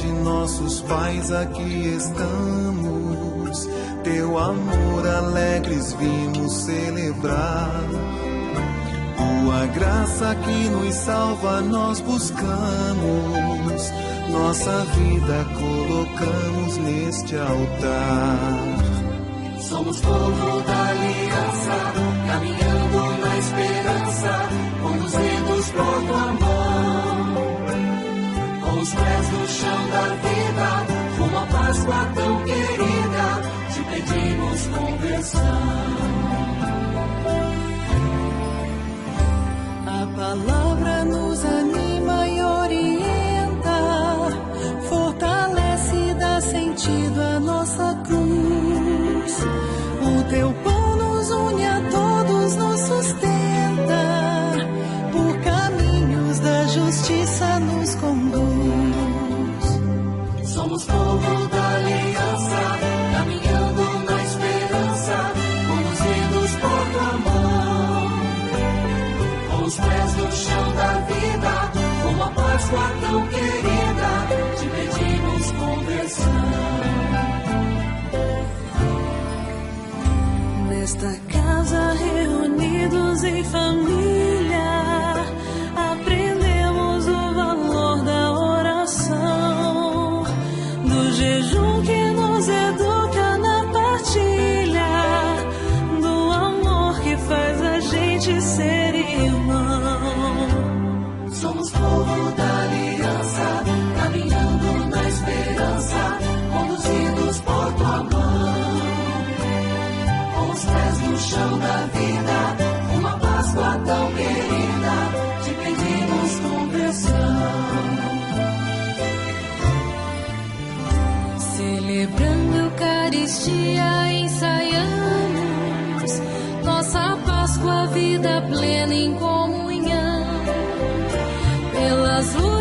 de nossos pais aqui estamos, teu amor alegres vimos celebrar. Tua graça que nos salva nós buscamos, nossa vida colocamos neste altar. Somos povo da aliança, caminhando na esperança, conduzidos por tua mão. Com os pés no chão da vida, rumo à Páscoa tão querida, te pedimos conversão. A palavra nos anima e orienta, fortalece e dá sentido à nossa cruz. O teu pão nos une a todos, nos sustenta, por caminhos da justiça nos conduz. Somos povo da aliança, caminhando na esperança, conduzidos por tua mão. Com os pés no chão da vida, rumo à Páscoa tão querida, te pedimos conversão. Nesta casa reunidos em família, aprendemos o valor da oração, do jejum que nos educa na partilha, do amor que faz a gente ser irmão. Somos povo da aliança, caminhando na esperança, conduzidos por tua mão. Com os pés no chão da vida, uma Páscoa tão querida, te pedimos conversão. Celebrando a Eucaristia, ensaiamos nossa Páscoa, vida plena em comunhão. Pelas